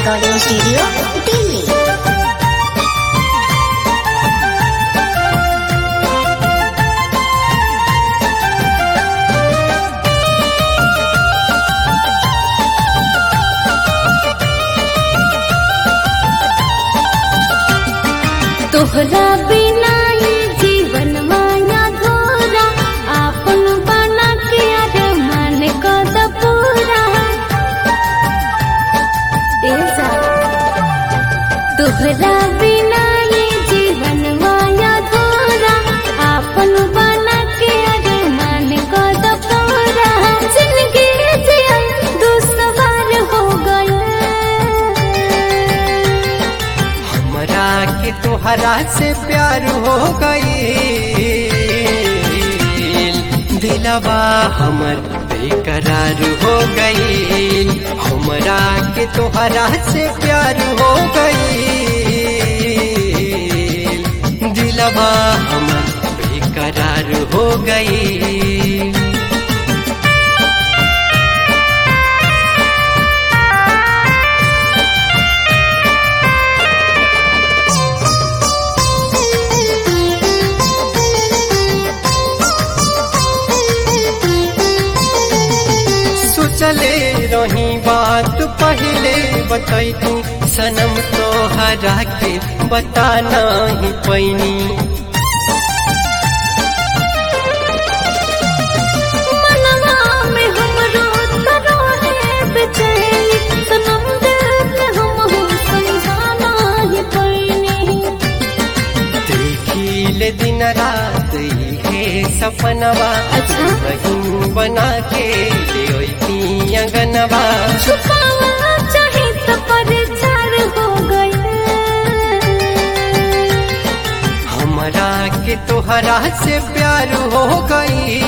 Recording studio Delhi. तोहरा बिना ये जीवन माया धोरा, आपन बना के अरमान कद पूरा। तोहरा बिना ये जीवन माया धोरा, आपन बना के अरमान कद पूरा। जिंदगी जिया दुश्वार हो गए, हमरा के तोहरा से प्यार हो गई। दिलवा हमर बेकरार हो गई। हमरा के तोहरा से प्यार हो गई। दिलवा हमर बेकरार हो गई। चले रही बात पहले बताई तू सनम, तोहरा के बताना ही पैनी। मनवा में हमरो तरो है बेचैनी, सनम दिल के हम हो समझाना ही पैनी। देखी ले दिन रात है सपनवा, बहिन बना के ले अंगनवा। छुपावा चाहे तो परिचार हो गए, हमरा के तोहरा से प्यार हो गई।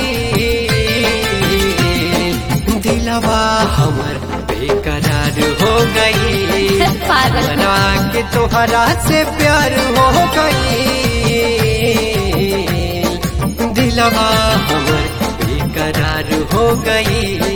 दिलवा हमर बेकरार हो गई। हमरा के तोहरा से प्यार हो गई। दिलवा हमर बेकरार हो गई।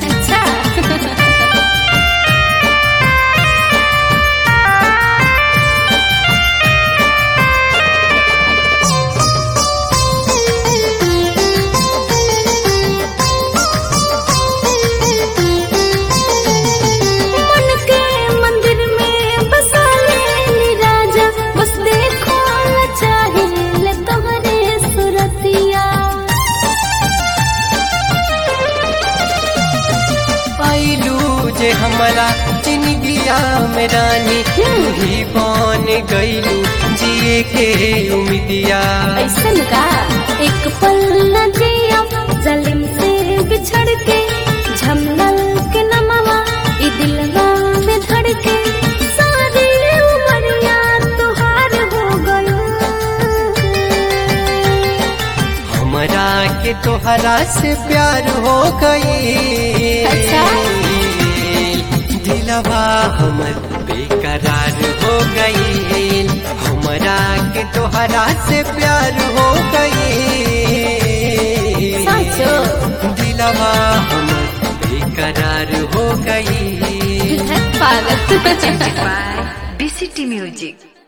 जे हमारा जिंदगिया में रानी तू ही बन गईलू, जिए के उम्मीदिया। ऐसन का एक पल न जिया जालिम से बिछड़ के, झमनल के नमवा ई दिलवा में धड़ के। सारी उमरिया तुहार हो गयो, हमरा के तोहरा से प्यार हो गई। दिलवा हमर बेकरार हो गई। हमरा के तोहरा से प्यार हो गई। दिलवा हमर बेकरार हो गई। BCT Music।